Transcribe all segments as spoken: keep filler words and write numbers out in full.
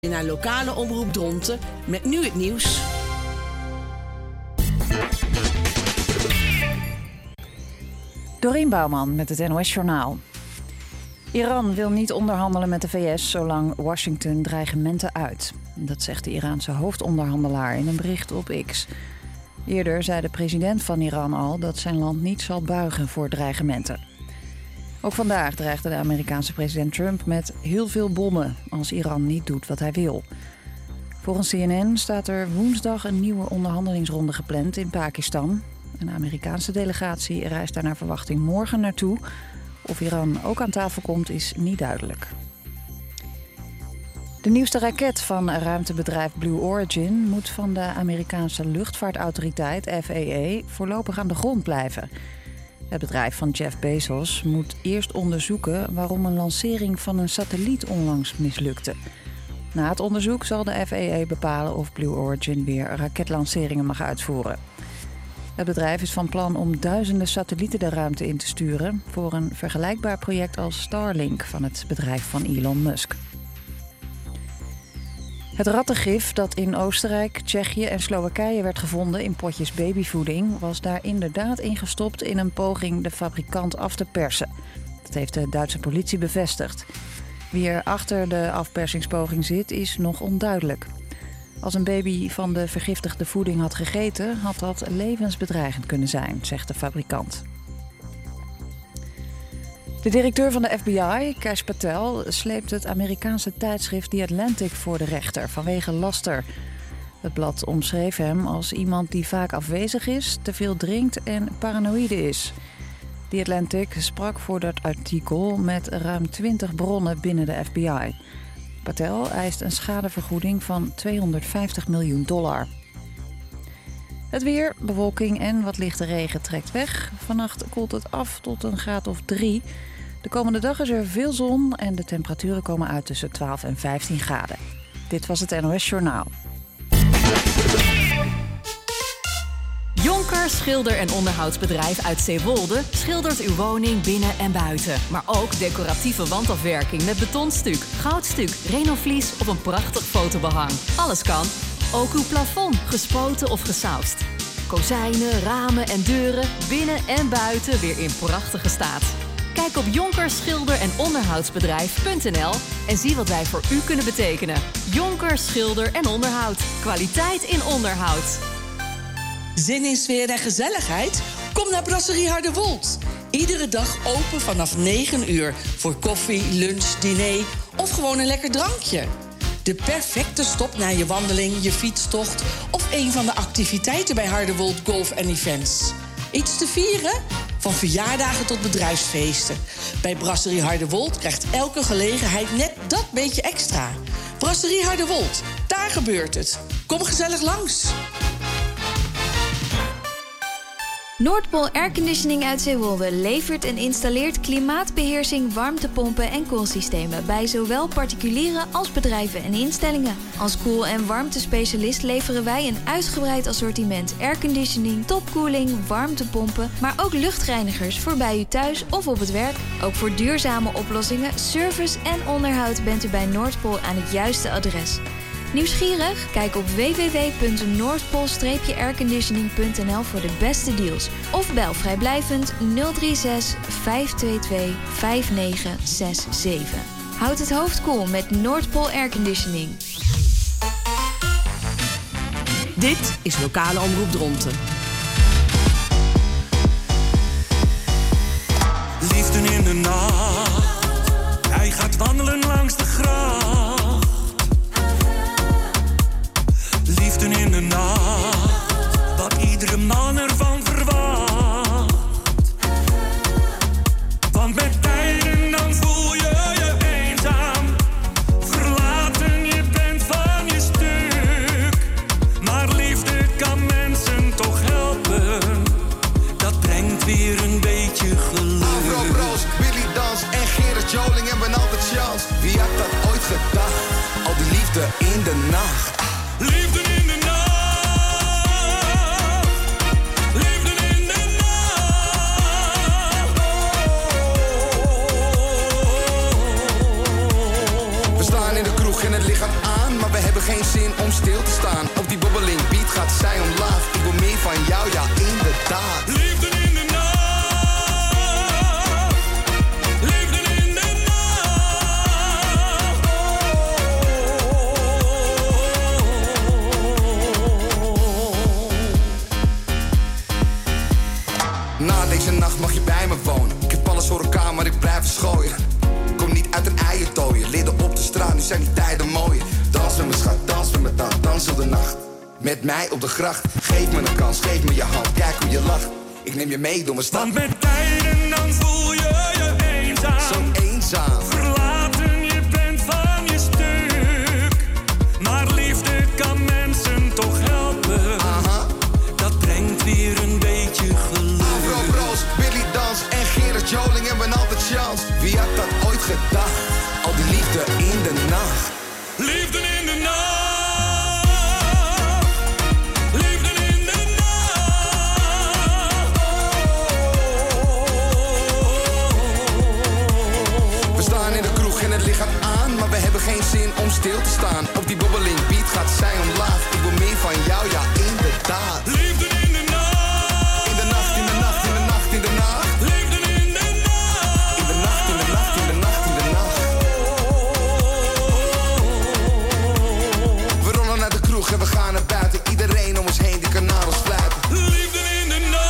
Naar lokale omroep Dronten met nu het nieuws. Dorien Bouwman met het N O S-journaal. Iran wil niet onderhandelen met de V S zolang Washington dreigementen uit. Dat zegt de Iraanse hoofdonderhandelaar in een bericht op X. Eerder zei de president van Iran al dat zijn land niet zal buigen voor dreigementen. Ook vandaag dreigde de Amerikaanse president Trump met heel veel bommen als Iran niet doet wat hij wil. Volgens C N N staat er woensdag een nieuwe onderhandelingsronde gepland in Pakistan. Een Amerikaanse delegatie reist daar naar verwachting morgen naartoe. Of Iran ook aan tafel komt is niet duidelijk. De nieuwste raket van ruimtebedrijf Blue Origin moet van de Amerikaanse luchtvaartautoriteit F A A voorlopig aan de grond blijven. Het bedrijf van Jeff Bezos moet eerst onderzoeken waarom een lancering van een satelliet onlangs mislukte. Na het onderzoek zal de F A A bepalen of Blue Origin weer raketlanceringen mag uitvoeren. Het bedrijf is van plan om duizenden satellieten de ruimte in te sturen voor een vergelijkbaar project als Starlink van het bedrijf van Elon Musk. Het rattengif dat in Oostenrijk, Tsjechië en Slowakije werd gevonden in potjes babyvoeding was daar inderdaad ingestopt in een poging de fabrikant af te persen. Dat heeft de Duitse politie bevestigd. Wie er achter de afpersingspoging zit is nog onduidelijk. Als een baby van de vergiftigde voeding had gegeten, had dat levensbedreigend kunnen zijn, zegt de fabrikant. De directeur van de F B I, Kash Patel, sleept het Amerikaanse tijdschrift The Atlantic voor de rechter vanwege laster. Het blad omschreef hem als iemand die vaak afwezig is, te veel drinkt en paranoïde is. The Atlantic sprak voor dat artikel met ruim twintig bronnen binnen de F B I. Patel eist een schadevergoeding van tweehonderdvijftig miljoen dollar. Het weer, bewolking en wat lichte regen trekt weg. Vannacht koelt het af tot een graad of drie. De komende dag is er veel zon en de temperaturen komen uit tussen twaalf en vijftien graden. Dit was het N O S-journaal. Jonker Schilder- en Onderhoudsbedrijf uit Zeewolde schildert uw woning binnen en buiten. Maar ook decoratieve wandafwerking met betonstuk, goudstuk, renovlies of een prachtig fotobehang. Alles kan. Ook uw plafond, gespoten of gesausd. Kozijnen, ramen en deuren, binnen en buiten weer in prachtige staat. Kijk op jonker schilder en onderhoudsbedrijf punt n l en zie wat wij voor u kunnen betekenen. Jonker Schilder en Onderhoud. Kwaliteit in onderhoud. Zin in sfeer en gezelligheid? Kom naar Brasserie Harderwold. Iedere dag open vanaf negen uur voor koffie, lunch, diner of gewoon een lekker drankje. De perfecte stop na je wandeling, je fietstocht of een van de activiteiten bij Harderwold Golf en Events. Iets te vieren? Van verjaardagen tot bedrijfsfeesten. Bij Brasserie Harderwold krijgt elke gelegenheid net dat beetje extra. Brasserie Harderwold, daar gebeurt het. Kom gezellig langs. Noordpool Airconditioning uit Zeewolde levert en installeert klimaatbeheersing, warmtepompen en koelsystemen bij zowel particulieren als bedrijven en instellingen. Als koel- en warmtespecialist leveren wij een uitgebreid assortiment airconditioning, topkoeling, warmtepompen, maar ook luchtreinigers voor bij u thuis of op het werk. Ook voor duurzame oplossingen, service en onderhoud bent u bij Noordpool aan het juiste adres. Nieuwsgierig? Kijk op w w w punt noordpool airconditioning punt n l voor de beste deals. Of bel vrijblijvend nul drie zes vijf twee twee vijf negen zes zeven. Houd het hoofd koel met Noordpool Airconditioning. Dit is lokale omroep Dronten. Liefde in de nacht, hij gaat wandelen langs de gracht. Liefde in de nacht, wat iedere man ervan verwacht. Want met tijden dan voel je je eenzaam, verlaten, je bent van je stuk. Maar liefde kan mensen toch helpen, dat brengt weer een beetje geluk. Afro Bros, Willy Dans en Gerard Joling hebben altijd chance. Wie had dat ooit gedacht? Al die liefde in de nacht. Liefde in de nacht, liefde in de nacht. We staan in de kroeg en het licht gaat aan. geen zin om stil te staan. Op die bobbeling beat gaat zij omlaag. Ik wil meer van jou, ja inderdaad. Liefde in de nacht. Liefde in de nacht. Na deze nacht mag je bij me wonen. Ik heb alles voor elkaar, maar ik blijf schooien. Kom niet uit een eiertooien. Leerde op de straat, nu zijn die tijden mooier. Dans met me schat, dans met me dan, dans heel de nacht. Met mij op de gracht. Geef me een kans, geef me je hand, kijk hoe je lacht. Ik neem je mee door mijn stad. Want met tijden dan voel je je eenzaam. Zo eenzaam. Verlaten, je bent van je stuk. Maar liefde kan mensen toch helpen. Aha. Dat brengt weer een beetje geluk. Afro Bros, Billy Dans en Gerard Joling hebben altijd chance. Wie had dat ooit gedacht? Al die liefde in de nacht. Liefde in de nacht. Liefde in de nacht. We staan in de kroeg en het licht gaat aan, maar we hebben geen zin om stil te staan. Op die bobbeling beat gaat zij omlaag. Ik wil meer van jou, ja inderdaad. Liefde in de nacht. In de nacht, in de nacht, in de nacht, in de nacht. Liefde in de nacht. In de nacht, in de nacht, in de nacht, in de nacht. We rollen naar de kroeg en we gaan naar buiten. Iedereen om ons heen die kan naar ons fluiten. Liefde in de nacht.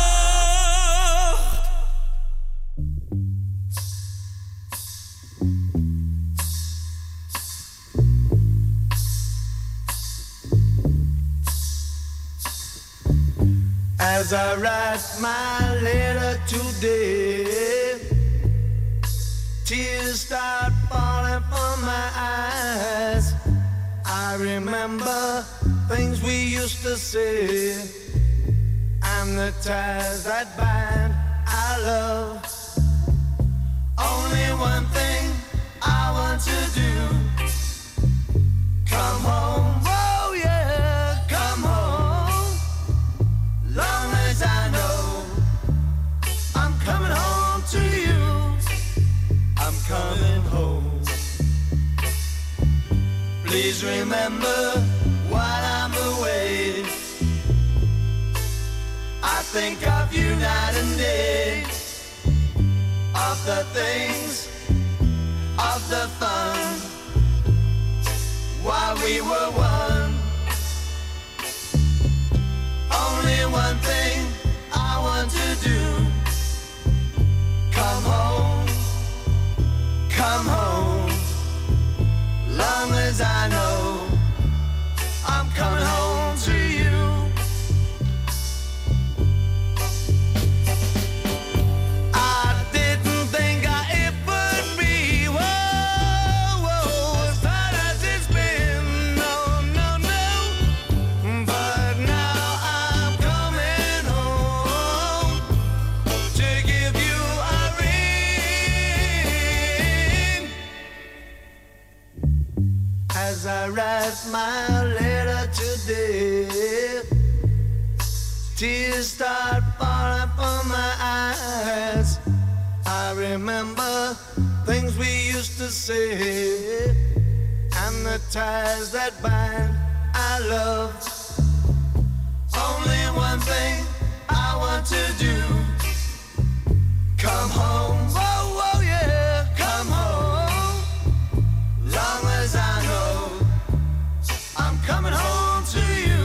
As I write my letter today, tears start falling from my eyes. I remember things we used to say, and the ties that bind our love. Only one thing I want to do, come home, oh yeah, come home. Long as I know I'm coming home to you, I'm coming home. Please remember while I'm away, I think of you night and day, of the things, of the fun, while we were one. Only one thing I want to do, come home, come home. Long as I know I'm coming home to you. I didn't think I it would be, whoa, whoa, as hard as it's been, no, no, no. But now I'm coming home to give you a ring. As I write my letter today, tears start falling from my eyes. I remember things we used to say, and the ties that bind our love. Only one thing I want to do, come home, whoa, whoa, yeah, come home. Long as I know I'm coming home to you.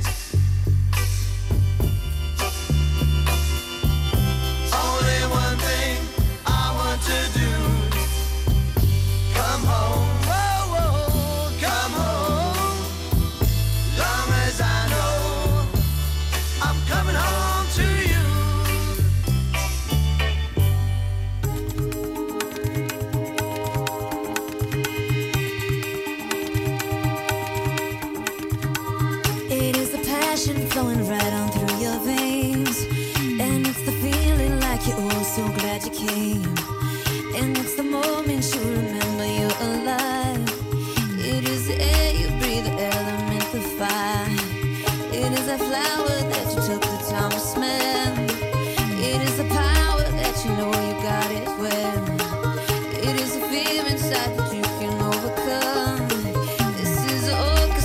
Only one thing I want to do, come home, whoa, whoa, come home. Long as I know I'm coming home to you. It is the passion flowing right on through your veins, and it's the feeling like you're oh so glad you came, and it's the moment you remember you're alive. It is the air you breathe, the element, the fire. It is that flower that you took the time to smell. It is the power that you know you got it well. It is the fear inside that you can overcome. This is the orchestra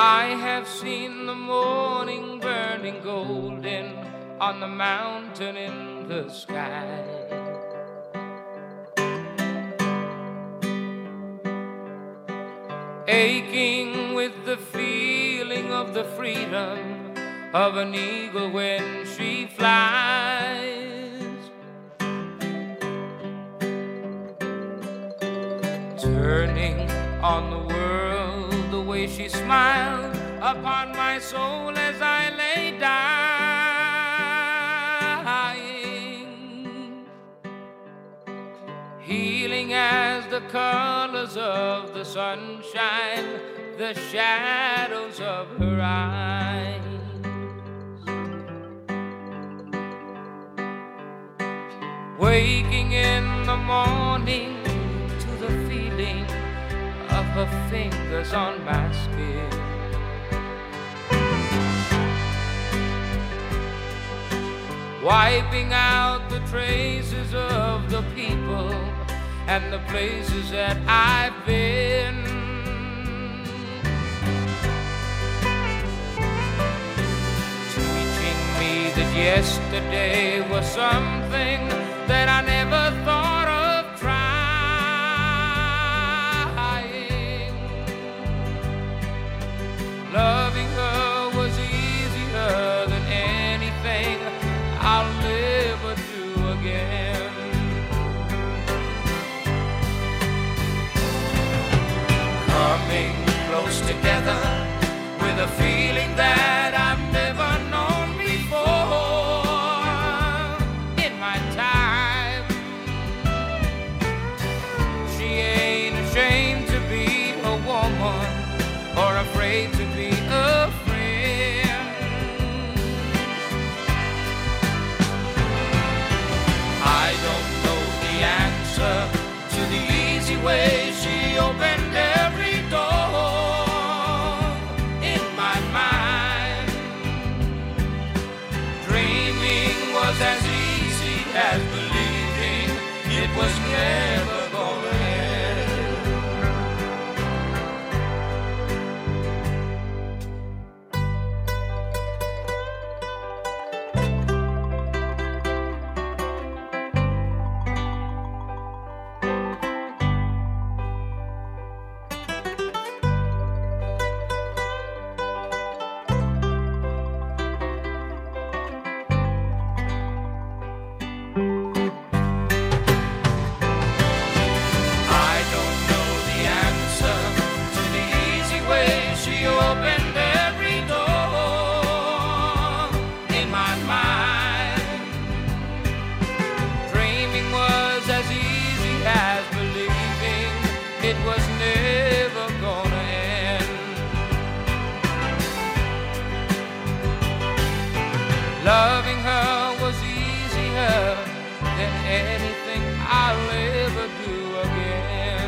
I have seen the morning burning golden on the mountain in the sky. Aching with the feeling of the freedom of an eagle when she flies. Turning on the world the way she smiled upon my soul as I lay dying. Healing as the colors of the sunshine, the shadows of her eyes. Waking in the morning to the feeling of her fingers on my skin. Wiping out the traces of the people and the places that I've been. Teaching me that yesterday was something that I never thought of trying. Loving her was easier than anything I'll never do again. Coming close together with a feeling that I've never known before in my time. She ain't ashamed to be a woman or afraid to be a friend. I don't know the answer to the easy way she opened every door in my mind. Dreaming was as easy as believing it was never gonna end. Loving her was easier than anything I'll ever do again.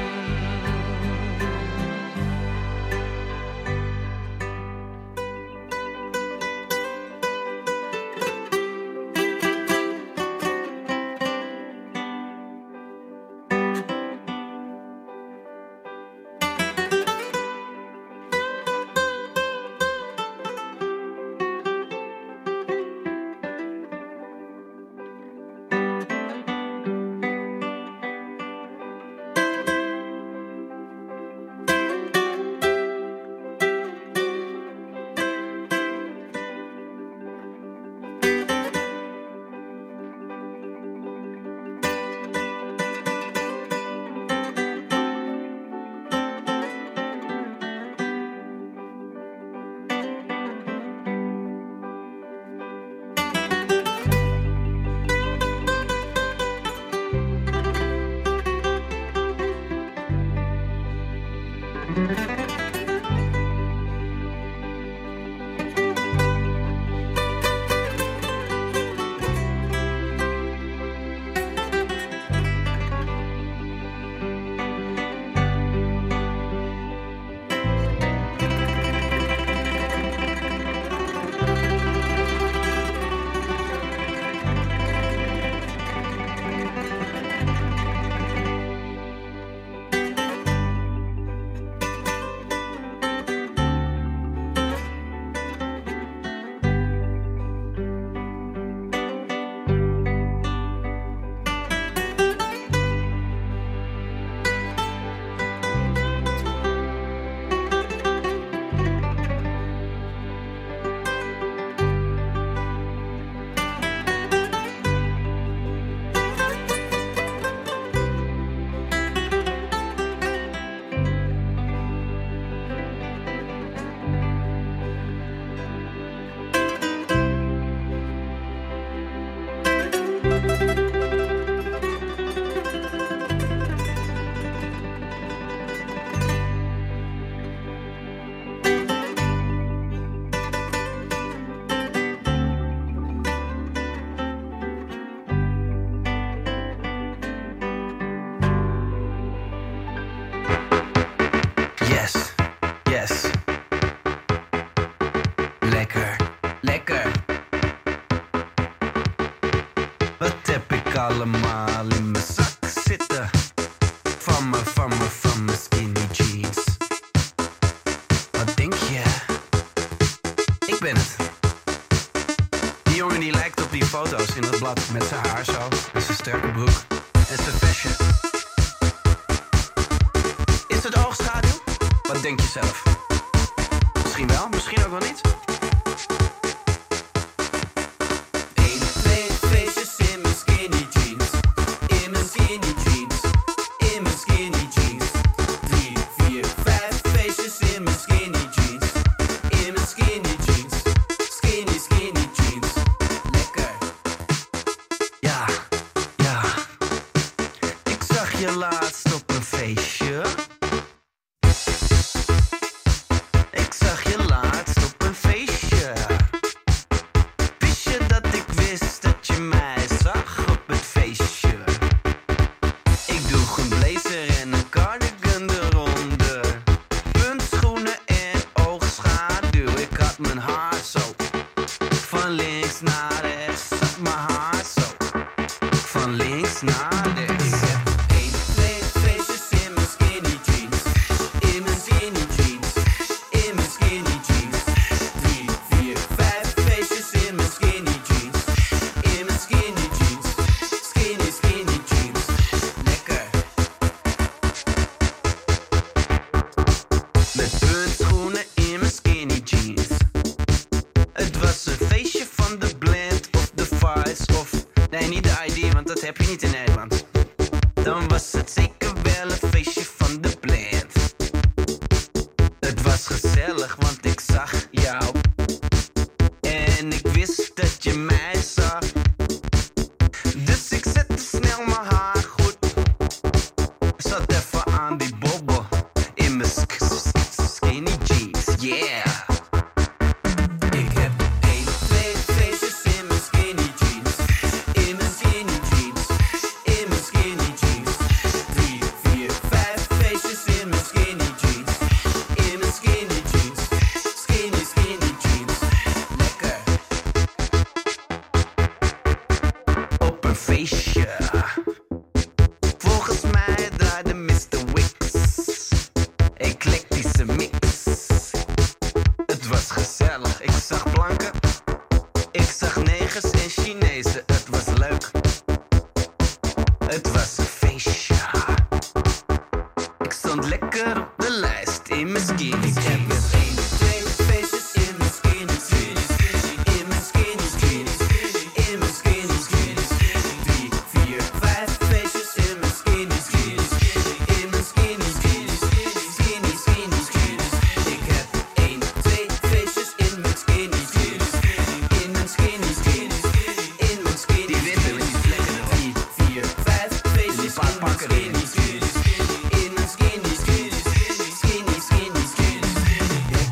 allemaal in mijn zak zitten. Van me, van me, van me skinny jeans. Wat denk je? Ik ben het. Die jongen die lijkt op die foto's in het blad met zijn haar zo. En zijn sterke broek. En zijn fashion. Is het oogschaduw? Wat denk je zelf? Misschien wel, misschien ook wel niet. Eén, twee feestjes in mijn skinny jeans. In mijn skinny jeans. In mijn skinny jeans. Drie, vier, vijf feestjes in mijn skinny jeans. In mijn skinny jeans. Skinny, skinny jeans. Lekker. Ja, ja. Ik zag je laatst op een feestje. Ik zag je laatst op een feestje. Wist je dat ik wist dat je mij zag op het feestje? Ik droeg een blazer en een cardigan eronder. Puntschoenen en oogschaduw. Ik had mijn haar zo. Van links naar rechts zat mijn haar zo. Van links naar rechts. Eén, twee feestjes in mijn skinny jeans. In mijn skinny jeans. In mijn skinny jeans. Drie, vier, vijf feestjes in mijn skinny jeans. In mijn skinny jeans. Skinny, skinny jeans. Lekker. Met puntschoenen in mijn skinny jeans. Het was een feestje van de Blend of de Vice of... Nee, niet de I D, want dat heb je niet in Nederland. Dan was het zeker wel een feestje van de Blend. Het was gezellig, want ik zag jou. En ik wist dat je mij zag. Dus ik zette snel mijn haar goed. Zat even aan die bobbel in mijn sk- sk- skinny jeans, yeah. Ik heb één, twee feestjes in mijn skinny jeans. In mijn skinny jeans. In mijn skinny jeans. Drie, vier, vijf feestjes in mijn skinny jeans. In mijn skinny jeans. Skinny, skinny jeans. Lekker. Op een feestje. Volgens mij draaide mister Wicks. Eclectische mix. Het was gezellig. Ik zag blanken. Ik zag negers en Chinezen. Het was leuk. Het was een feestje. Ik stond lekker op de lijst in mijn skinny jeans. Eén, twee feestjes in mijn skinny jeans. In mijn skinny jeans. In mijn skinny jeans. Drie, vier, vijf feestjes in mijn skinny jeans. In mijn skinny jeans. Skinny, skinny jeans. Ik heb één, twee feestjes in mijn skinny jeans. In mijn skinny jeans. In mijn skinny Die witte met die vlekken erop. Drie, vier, vijf feestjes paar in mijn pakken erin. skinny jeans. In mijn skinny jeans. Skinny, skinny jeans.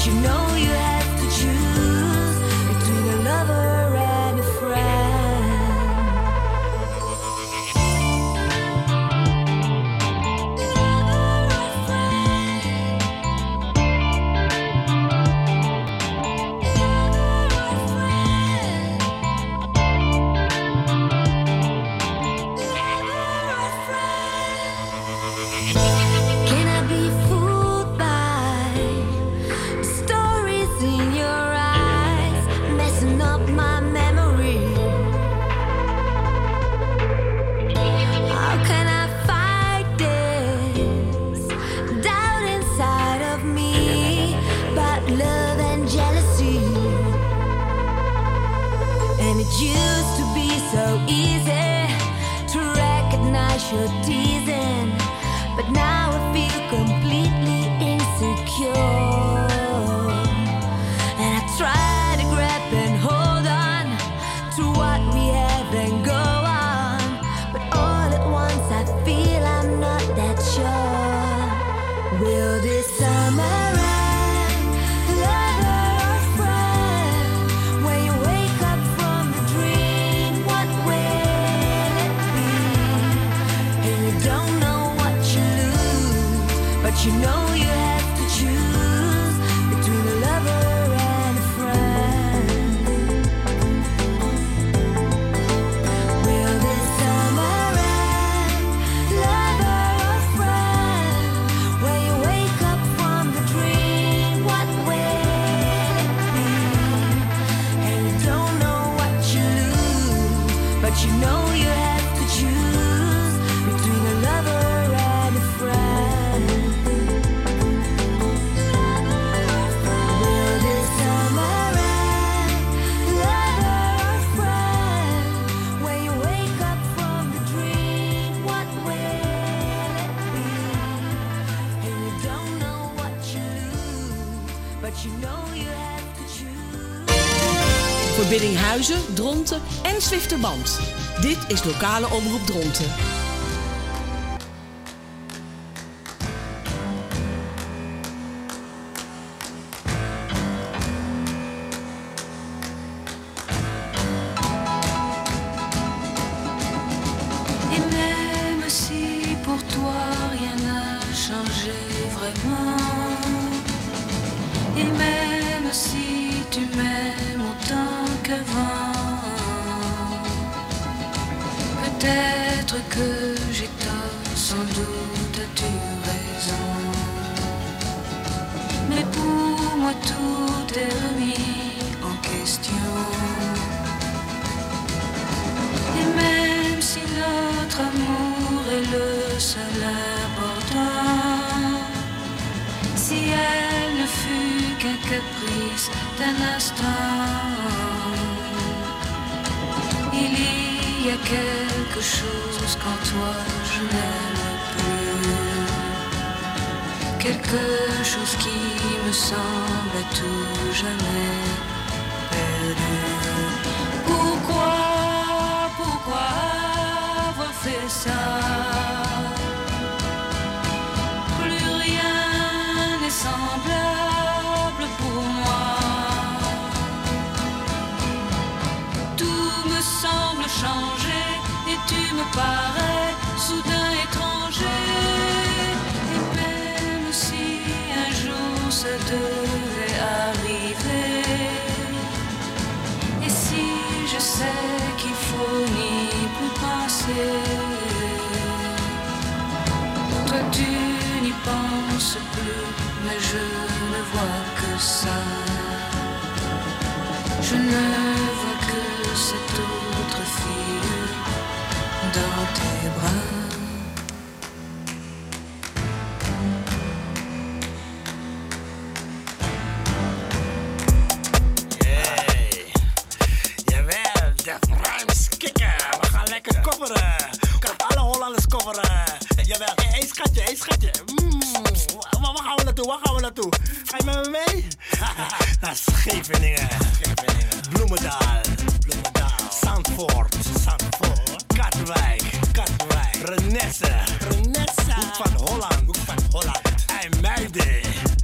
you know you have to choose between a lover and a friend. Can I be fooled by the stories in your eyes, messing up my memory? How can I fight this doubt inside of me about love and jealousy? And it used to be so easy to recognize your teasing, but now I feel completely insecure. And I try to grab and hold on to what we have and go on, but all at once I feel I'm not that sure. Will this summer end, lover or friend? When you wake up from the dream, what will it be? And you don't know what you lose, but you know you have to choose between a lover and a friend. Will this summer end, lover or friend? When you wake up from the dream, what will it be? And you don't know what you lose, but you know you have to choose between a lover and a friend. Will this summer end, lover or friend? When you wake up from the dream, what will it be? And you don't know what you lose, but you know you have to choose. Voor Biddinghuizen, Dronten en Zwifterband. Dit is lokale omroep Dronten. Et même si pour toi rien n'a changé vraiment, et même si tu m'aimes autant qu'avant, peut-être que j'ai tort, sans doute as-tu raison. Mais pour moi tout est remis en question. Et même si notre amour est le seul important, si elle ne fut qu'un caprice d'un instant, il y a quelque chose qu'en toi je n'aime plus, quelque chose qui me semble à tout jamais perdu. Pourquoi, pourquoi avoir fait ça? Plus rien n'est semblable pour moi. Tout me semble changer et tu me parais soudain étranger. Et même si un jour ça devait arriver, et si je sais qu'il faut n'y plus penser, toi tu n'y penses plus, mais je ne vois que ça. Je ne vois que cette autre fille dans tes bras. Hey, jawel, Def Rhymes kicken. We gaan lekker coveren. Ik kan alle Hollanders coveren. Jawel, hé hey, schatje, hé hey, schatje. Mm. Waar gaan we naartoe, waar gaan we naartoe? Ga je met me mee? Naar Scheveningen. Bloemendaal. Bloemendaal. Zandvoort. Zandvoort. Katwijk. Katwijk. Renesse. Renesse. Hoek van Holland. Hoek van Holland. IJmuiden.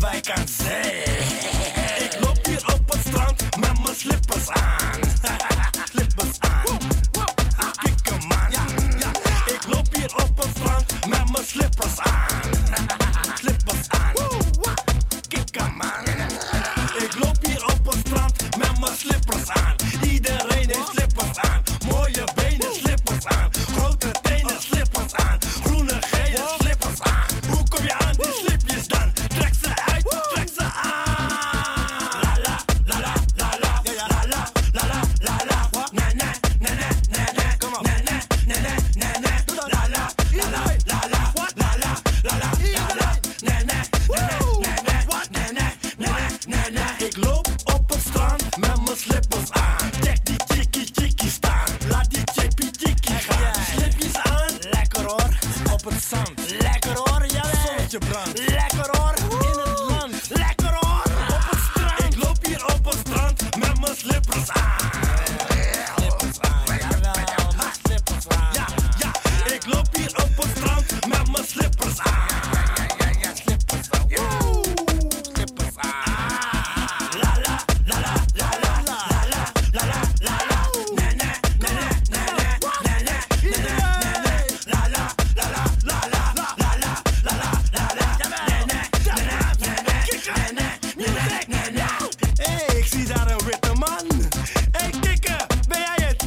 wijk aan zee. Ik loop hier op het strand met mijn slippers aan. Slippers aan. Kikken man. Ik loop hier op het strand met mijn slippers aan. Slippers aan. Kikken man. Ik loop hier op het strand met mijn slippers aan. Iedereen heeft slippers aan. Mooie benen, slippers aan. Grote tenen, slippers aan. Groene, gele slippers aan. Hoe kom je aan die slipjes dan? Trek ze uit, trek ze aan. La la, la la, la la, la la, la la, la la. Nee, nee, nee, nee, nee, nee. Kom op. Nee, nee, nee, nee, nee, nee. La la, la la, la la, la la, la la, la la. Nee, nee, nee, nee, nee, nee, nee, nee, nee. Ik loop op het strand met mijn slippers aan. Check die chickie chickie staan. Laat die chippy chickie gaan. Slipjes aan, lekker hoor. Op het zand, lekker hoor. Jawel. Zonnetje brandt, lekker hoor. In het land, lekker hoor. Op het strand, ik loop hier op het strand met mijn slippers aan. Slippers aan, jawel, mijn slippers aan. Ja, ja, ik loop hier op het strand met mijn slippers aan. Ja, ja, ja, slippers aan. Woe, slippers aan. La la, la la, la la, la la, la la, la la. Nee, nee, nee, nee, nee, nee, nee, nee, nee, nee. La la, la la, la la, la la, la la, la la. Nee, nee, nee, nee, nee, nee, nee, nee, nee. Hey, ik zie daar een witte man. Hey, kikker, ben jij het?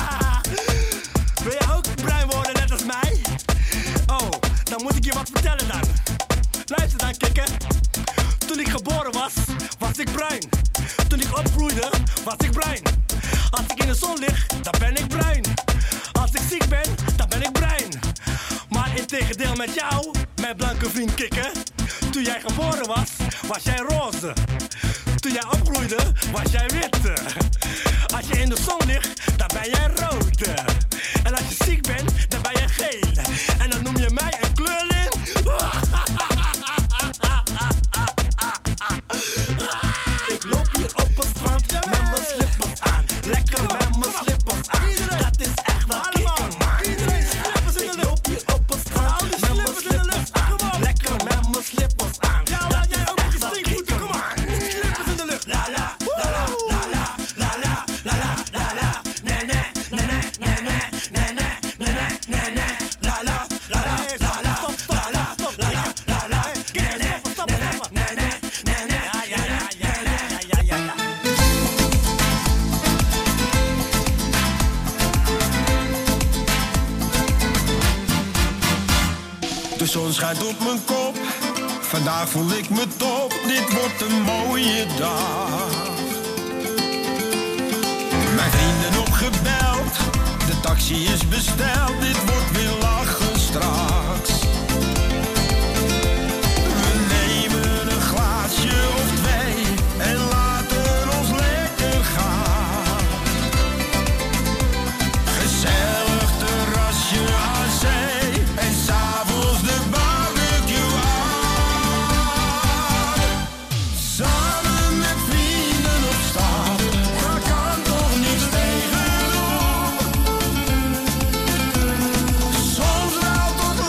Wil jij ook bruin worden net als mij? Oh, dan moet ik je wat vertellen dan. Luister dan, kikker. Toen ik geboren was, was ik bruin. Toen ik opgroeide, was ik bruin. Als ik in de zon lig, dan ben ik bruin. Als ik ziek ben, dan ben ik bruin. Maar in tegendeel met jou, mijn blanke vriend kikker. Toen jij geboren was, was jij roze. Toen jij opgroeide, was jij wit. Als je in de zon ligt, dan ben jij rood. En als je ziek bent, dan ben je geel. En dan noem je mij een kleurling. Ik loop hier op het strand met mijn slippers aan. Lekker met mijn slippers aan. Dat is echt een kikker man. Ik loop hier op het strand met mijn slippers aan. Lekker met mijn slippers aan. Dat is echt een kikker man. Slippers in de lucht. La la, la la, la la, la la, la la, la la. Nee, nee, nee, nee, nee, nee, nee, nee, nee, nee, nee. La la, la la, la la, la la, la la, la la. Nee, nee, nee, nee, nee, nee, nee. Ja, ja, ja, ja, ja, ja, ja. De zon schijnt op mijn kop, vandaag voel ik me top. Dit wordt een mooie dag. Mijn vrienden opgebeld, de taxi is besteld. Dit wordt weer lachen straks. We nemen een glaasje of twee en laten ons lekker gaan. Gezellig terrasje aan zee en s'avonds de barbecue aan. Samen met vrienden op stap, daar kan toch niks tegenop. Soms wel tot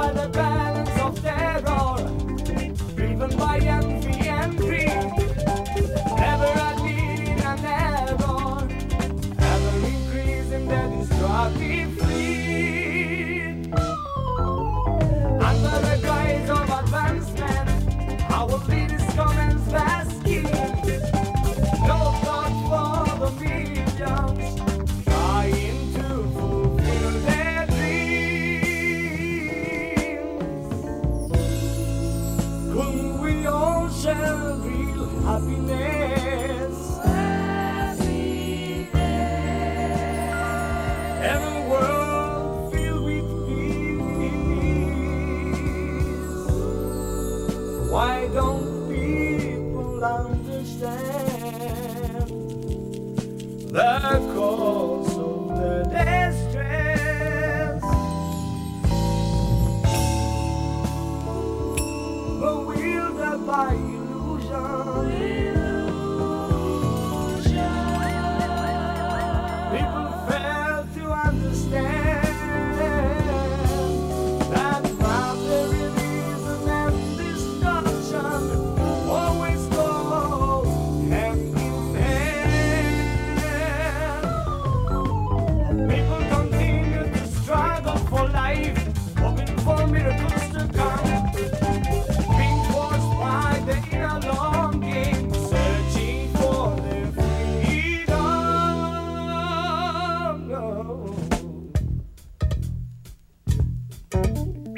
by the balance of terror, driven by envy and greed. Ever a need and error, ever increasing the destructive fleet. Under the guise of advancement, our leaders come and vast schemes. No thought for the millions trying to fulfill their dreams. Couldn't we all share real happiness? Every world filled with peace. Why don't people understand the cause of the distress? Bewildered by illusion, people fail to understand that materialism and destruction always go hand in hand. People continue to struggle for life, hoping for miracles to come, being forced by the inner longing, searching for their freedom. No.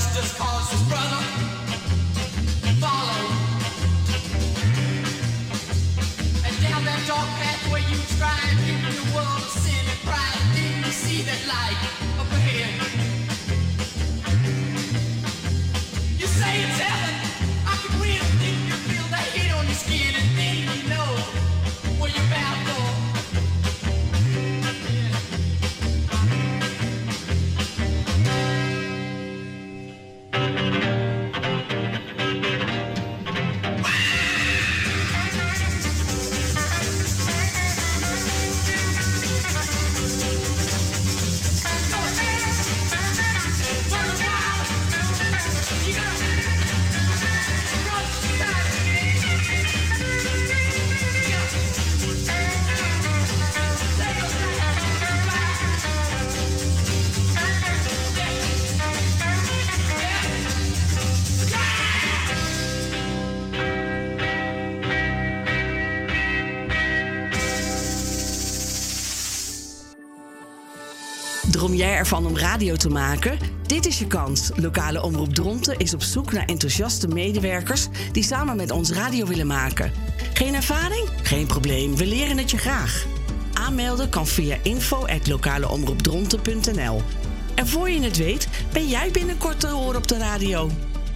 just cause his brother followed. And down that dark path where you tried, in the world of sin and pride, didn't you see that light up ahead? You say it's heaven, I can really think you feel that heat on your skin, and then you know where you're bound for. Droom jij ervan om radio te maken? Dit is je kans. Lokale Omroep Dronten is op zoek naar enthousiaste medewerkers die samen met ons radio willen maken. Geen ervaring? Geen probleem, we leren het je graag. Aanmelden kan via info at lokaleomroepdronten punt n l. En voor je het weet, ben jij binnenkort te horen op de radio.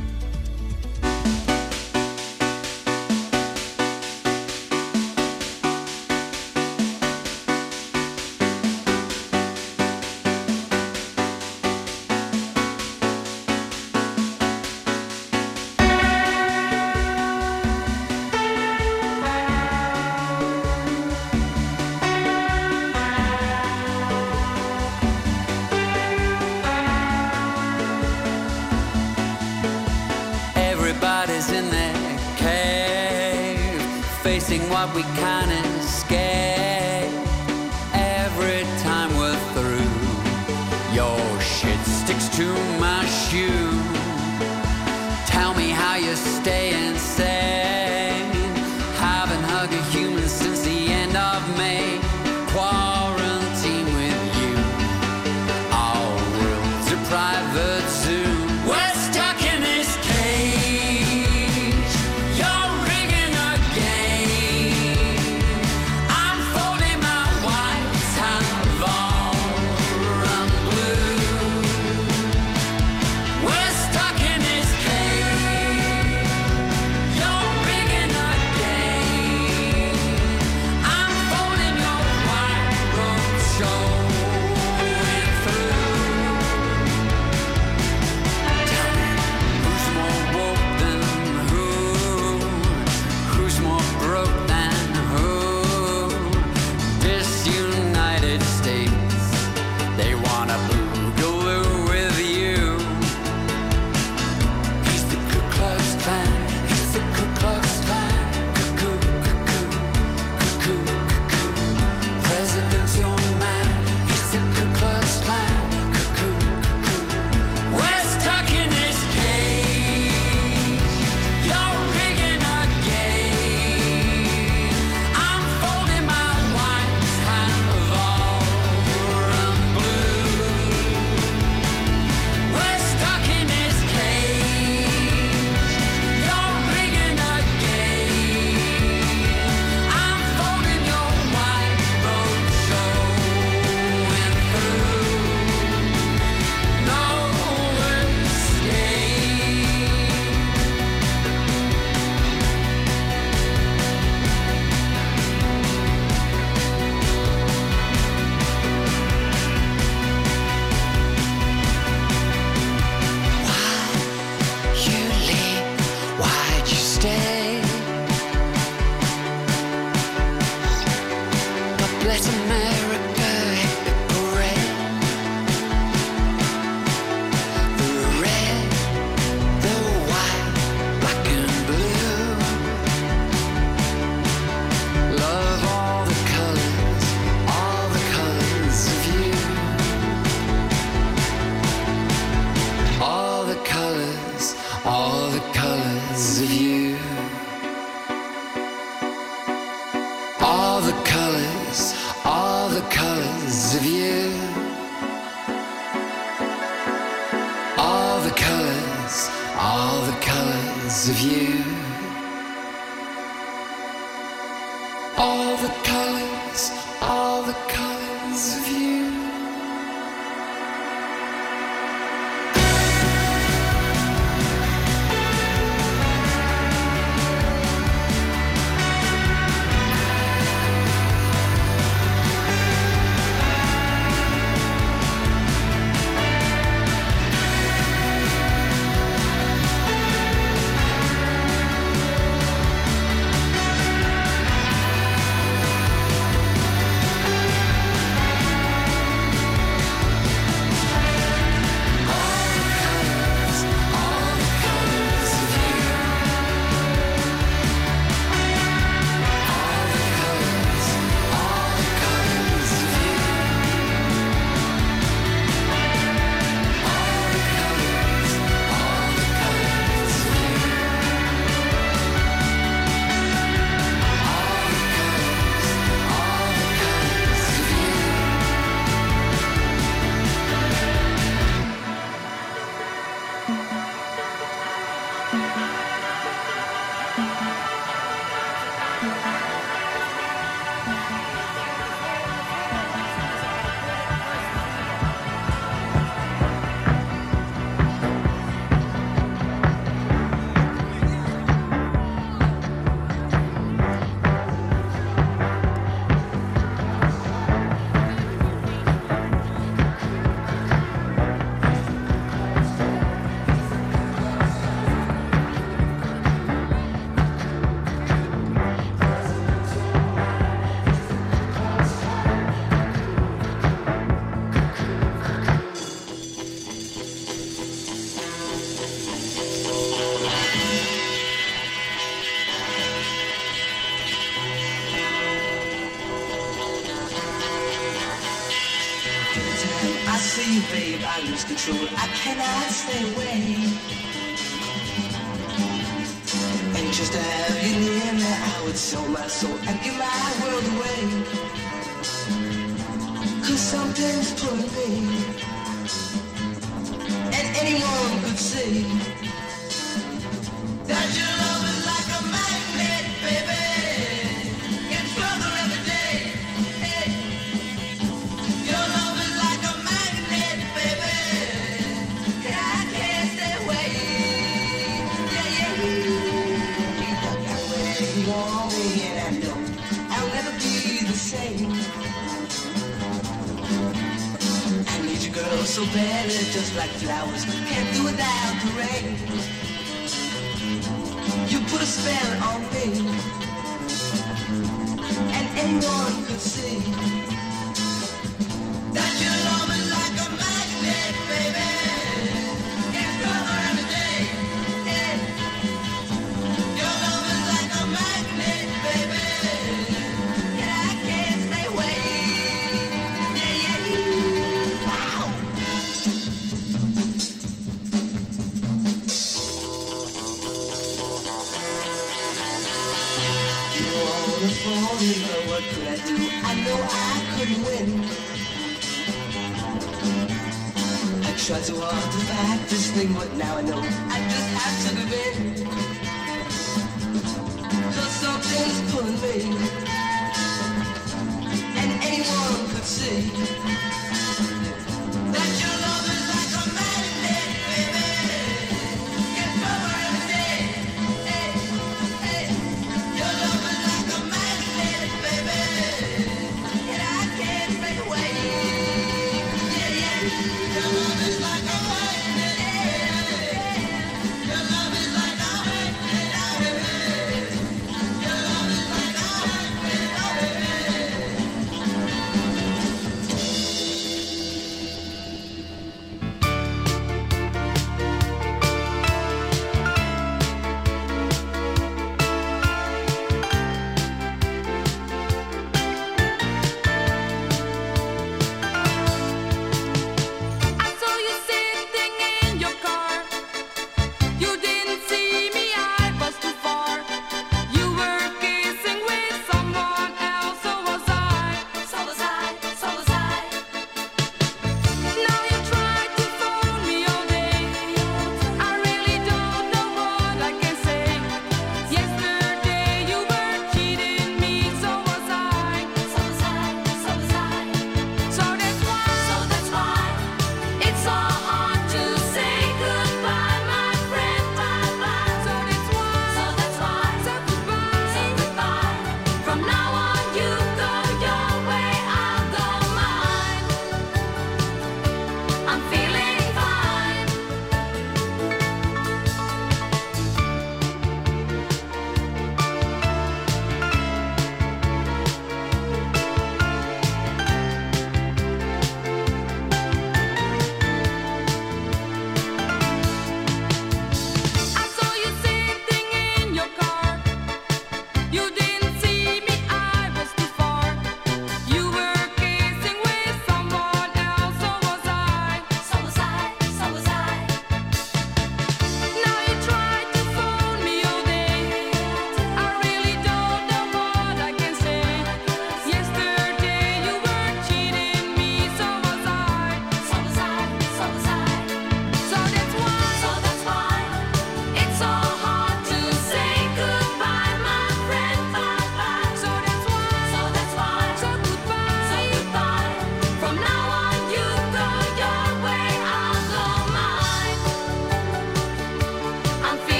What we can't escape. Every time we're through, your shit sticks to my shoe. Tell me how you're staying sane. Haven't hugged a human since the end of May. Quarantine with you. Our world's a private zoo. We're stuck in this cage. You're rigging a game. I'm folding my white hand all run blue. We're stuck in this cage. You're rigging a game. I'm folding your white robe showing through. Tell me, who's more woke than who? Who's more broke than who? This United States, they wanna boogaloo with you. He's the Ku Klux Klan. He's the Ku Klux Klan. Cuckoo, cuckoo, cuckoo, cuckoo. President's your man. He's the Ku Klux Klan. Cuckoo, cuckoo. We're stuck in this cage. You're rigging a game. I'm folding my white hand all run blue. We're stuck in this cage. You're rigging a game. I'm folding your white robe showing through. No escape. You leave, why'd you stay? God bless America, hit the parade. The red, the white, black and blue. Love all the colors, all the colors of you. All the colors, all the colors of you. All the colors, all the colors of you. All the colors, all the colors of you. I see you, babe, I lose control. I cannot stay away. And just to have you near me, I would sell my soul and give my world away. Cause something's pulling me, and anyone could see that your love is like a magnet, baby. Gets further every day. Hey. Your love is like a magnet, baby. Yeah, I can't stay away. Yeah, yeah. You got that way you want me, and I know I'll never be the same. I need you, girl, so badly, just like flowers. Can't do without the rain. You put a spell on me, and anyone could see that your love is like a magnet, baby. Gets stronger every day. Yeah. Your love is like a magnet, baby. Yeah, I can't stay away. Yeah, yeah. Wow. You wanna fall in love, what could I do? I know I couldn't win. I tried so hard to fight this thing, but now I know I just have to give in. Cause something's pulling me, and anyone could see that your love is like a magnet, baby. Gets stronger every day. Hey, hey. Your love is like a magnet, baby. And I can't stay away. Yeah, yeah. Your love is like a magnet. Your love is like a magnet. Your love is like a magnet.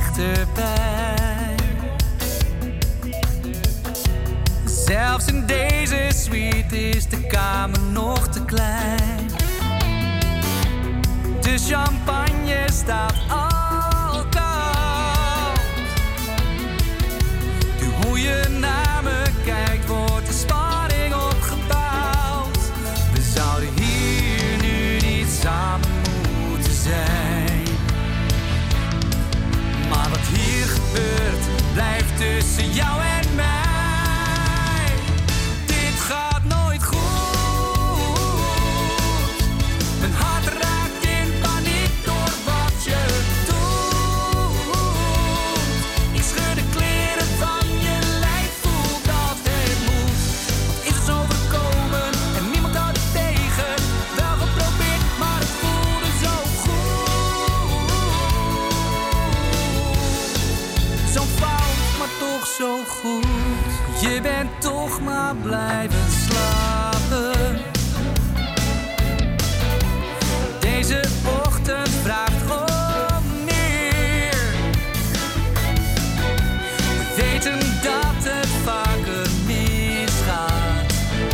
dichterbij. Zelfs in deze suite is de kamer nog te klein. De champagne staat al koud. Nu hoe je naar me kijkt, wordt de spanning opgebouwd. We zouden hier nu niet samen moeten zijn. Maar wat hier gebeurt, blijft tussen jou en mij. Dit gaat nooit goed. Mijn hart raakt in paniek door wat je doet. Ik schud de kleren van je lijf, voel dat het moet. Wat is er overkomen en niemand had het tegen. Wel geprobeerd, maar het voelde zo goed. Zo fout, maar toch zo goed. Je bent toch maar blijven slapen. Deze ochtend vraagt om meer. We weten dat het vaker misgaat.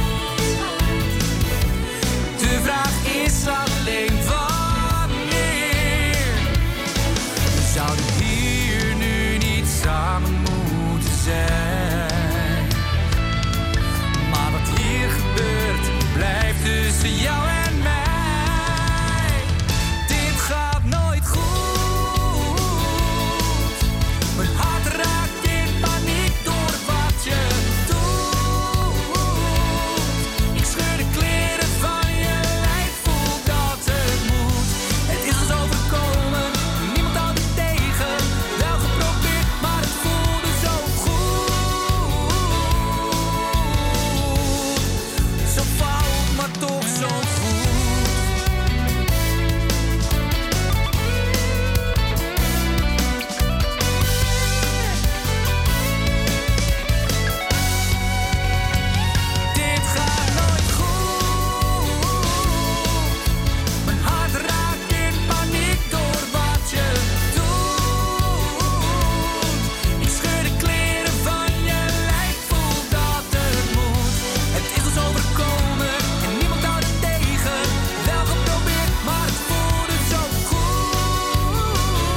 De vraag is alleen wanneer. We zouden hier nu niet samen moeten zijn. Maar wat hier gebeurt, blijft tussen jou en mij. Dit gaat nooit goed. Mijn hart raakt in paniek door wat je doet. Ik scheur de kleren van je lijf, voel dat het moet. Het is ons overkomen, niemand houdt het tegen. Wel geprobeerd, maar het voelde zo goed. Zo fout, maar toch zo goed. Dit gaat nooit goed. Mijn hart raakt in paniek door wat je doet. Ik scheur de kleren van je lijf, voel dat het moet. Het is ons overkomen en niemand houdt het tegen. Wel geprobeerd, maar het voelde zo goed.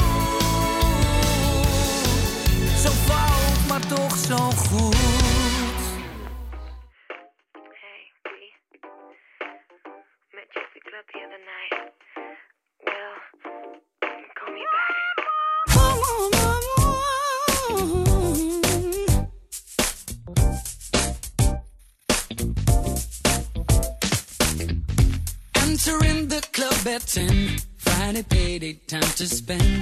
Zo fout, maar toch zo goed. Met Jeffy Club the other night. Well, call me back. Entering the club at ten. Friday payday, time to spend.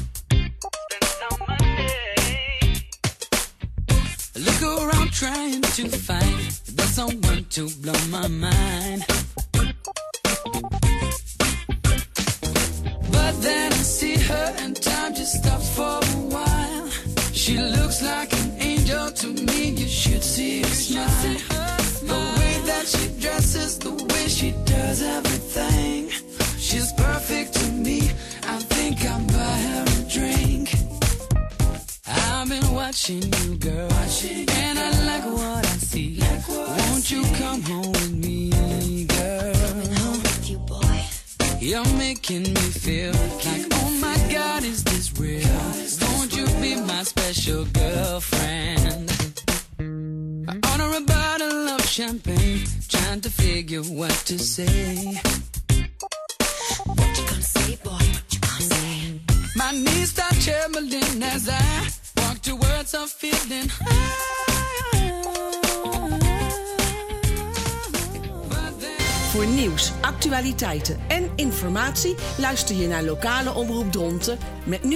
Look around trying to find the someone to blow my mind. But then I see her and time just stops for a while. She looks like an angel to me, you should see her smile. The way that she dresses, the way she does everything. She's perfect to me, I think I'll buy her a drink. I've been watching you, girl, and I like what I see. Won't you come home with me, girl? Coming home with you, boy. You're making me feel like, oh my God, is this real? Won't you be my special girlfriend? I order a bottle of champagne, trying to figure what to say. What you gonna say, boy? What you gonna say? My knees start trembling as I walk towards her feeling Voor nieuws, actualiteiten en informatie luister je naar Lokale Omroep Dronten met nu